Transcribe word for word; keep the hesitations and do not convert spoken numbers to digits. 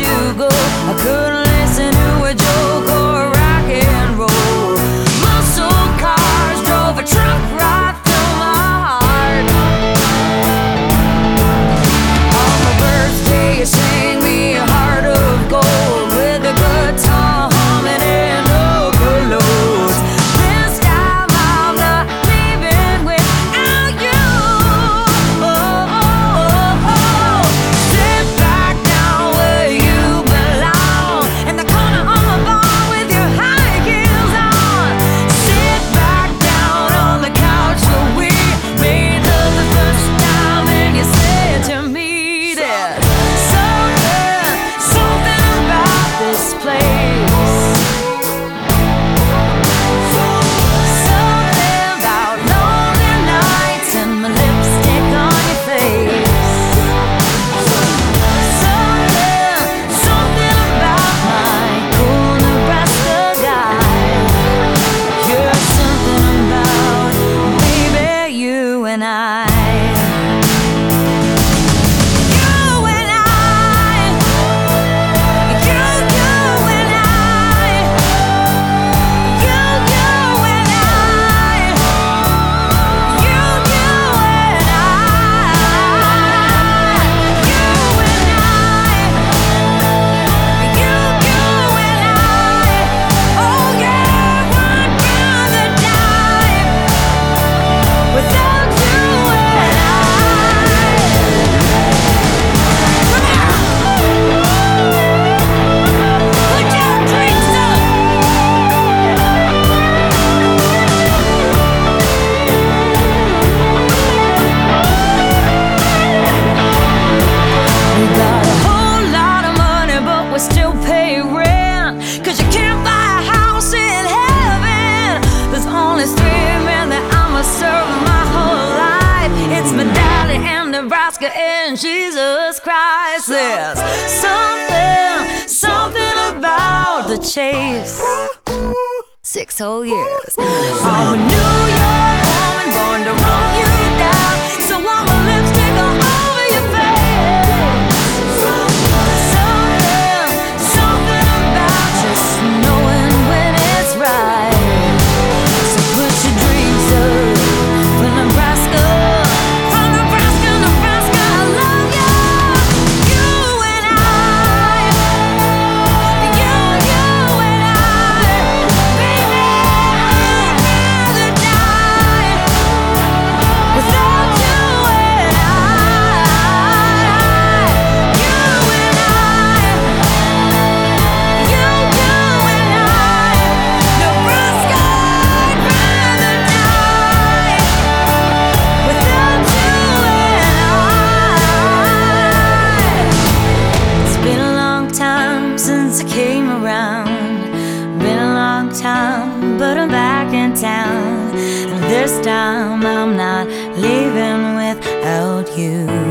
you go. I couldn't listen to a joke or rock and roll. Muscle cars drove a truck right through my heart. On my birthday you sang me a heart of gold with a guitar humming and overloads. This time I'm not leaving without you. Oh, oh, oh, oh. Sit back down where you belong, in the corner of my bar with your high heels on. Sit back down on the couch where we made love the first time, and you said to me that something, something about this place. Something about lonely nights and my lipstick on your face. Something, something about my cool Nebraska guy. You're something about, baby, you and I. You and I. You, you and I. You, you and I. You, you and I. You and I. You, you and I. Oh yeah, I'd rather die without you and I. Put your drinks up. We got a whole lot of money, but we still pay rent. Cause you can't buy a house in heaven. There's only three men that I'ma serve my whole life. It's my daddy and Nebraska and Jesus Christ. There's something, something about the chase. Six whole years. I'm a New York woman born to run you down. So I'm a lipstick all over your face. Something, something about just knowing when it's right. So put your dreams up for Nebraska. For Nebraska, Nebraska, I love you. You and I. You, you and I. Baby, I'd rather die without you and I. You and I. You, you and I. Nebraska, I'd rather die without you and I. It's been a long time since I came around. Been a long time, but I'm back in town. And this time I'm not leaving without you.